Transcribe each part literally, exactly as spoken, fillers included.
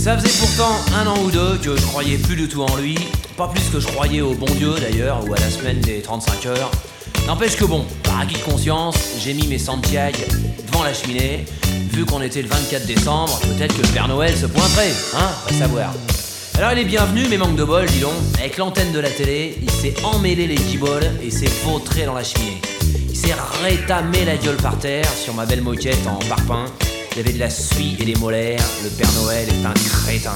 Ça faisait pourtant un an ou deux que je croyais plus du tout en lui. Pas plus que je croyais au bon Dieu d'ailleurs, ou à la semaine des trente-cinq heures. N'empêche que bon, par acquis de conscience, j'ai mis mes Santiago devant la cheminée. Vu qu'on était le vingt-quatre décembre, peut-être que le Père Noël se pointerait, hein, à savoir. Alors il est bienvenu, mais manque de bol, dis donc. Avec l'antenne de la télé, il s'est emmêlé les guiboles et s'est vautré dans la cheminée. Il s'est rétamé la gueule par terre sur ma belle moquette en parpaing. Il y avait de la suie et des molaires, le Père Noël est un crétin.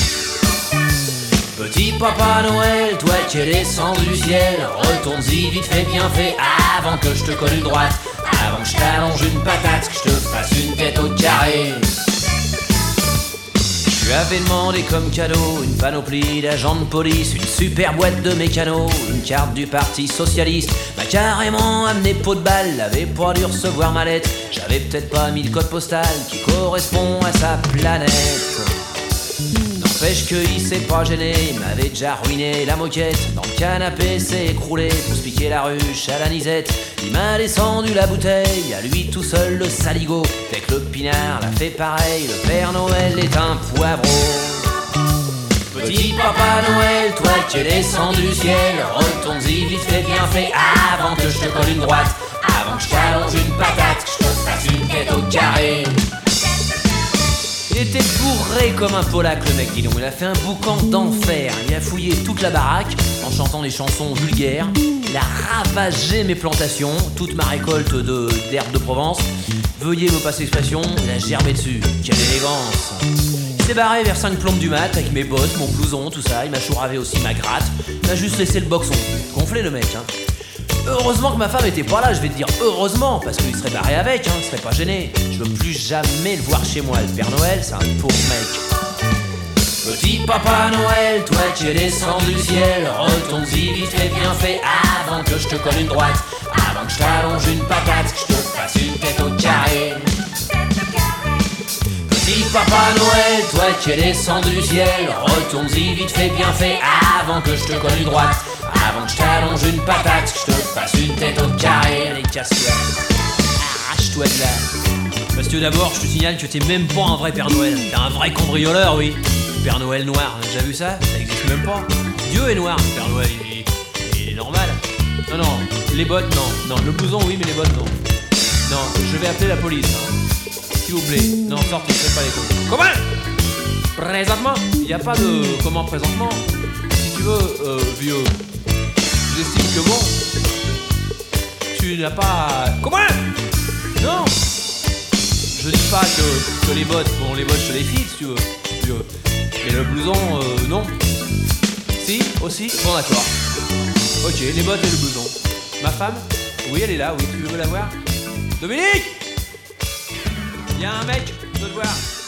Petit Papa Noël, toi qui es descendu du ciel, retourne-y vite fait bien fait avant que je te colle une droite, avant que je t'allonge une patate, que je te fasse une tête au carré. Je lui avais demandé comme cadeau une panoplie d'agents de police, une super boîte de mécano, une carte du parti socialiste. M'a carrément amené pot de balle, avait pas dû recevoir ma lettre. J'avais peut-être pas mis le code postal qui correspond à sa planète. N'empêche qu'il s'est pas gêné, il m'avait déjà ruiné la moquette. Dans le canapé s'est écroulé pour se piquer la ruche à la nisette. Il m'a descendu la bouteille, à lui tout seul le saligo. Avec le pinard l'a fait pareil, le Père Noël est un poivreau. Petit Papa Noël, toi qui es descendu du ciel, retourne-y vite fait bien fait avant que je te colle une droite, avant que je t'allonge une patate, que je te fasse une tête au carré. Il était bourré comme un Polac le mec, dis donc. Il a fait un boucan d'enfer. Il a fouillé toute la baraque en chantant des chansons vulgaires. Il a ravagé mes plantations, toute ma récolte de, d'herbes de Provence. Veuillez me passer l'expression, il a gerbé dessus. Quelle élégance. Il s'est barré vers cinq plombes du mat avec mes bottes, mon blouson, tout ça. Il m'a chouravé aussi ma gratte. Il a juste laissé le boxon. Gonflé le mec, hein. Heureusement que ma femme était pas là, je vais te dire heureusement, parce qu'il serait barré avec, hein, il serait pas gêné. Je veux plus jamais le voir chez moi, le Père Noël, c'est un pauvre mec. Petit Papa Noël, toi qui es descendu du ciel, retourne-y vite fait bien fait avant que je te colle une droite, avant que je t'allonge une patate, que je te fasse une tête au carré. Petit Papa Noël, toi qui es descendu du ciel, retourne-y vite fait bien fait avant que je te colle une droite, avant que je t'allonge une patate, que je te fasse une tête au carré. Allez, casse-toi, arrache-toi de là. Parce que d'abord, je te signale que t'es même pas un vrai Père Noël. T'es un vrai cambrioleur, oui. Le Père Noël noir, on a déjà vu ça? Ça existe même pas. Dieu est noir, le Père Noël, il est, il est normal. Non, non, les bottes, non. Non, le blouson, oui, mais les bottes, non. Non, je vais appeler la police. Hein. S'il vous plaît. Non, sortez, faites pas les cons. Comment? Présentement? Il n'y a pas de... Comment présentement? Si tu veux, euh, vieux... J'estime que bon, tu n'as pas... Comment? Non. Je dis pas que, que les bottes, bon les bottes je les file si tu veux, si tu veux. Mais le blouson, euh, non. Si, aussi? Bon d'accord. Ok, les bottes et le blouson. Ma femme? Oui, elle est là, oui, tu veux la voir? Dominique? Il y a un mec, je veux te voir.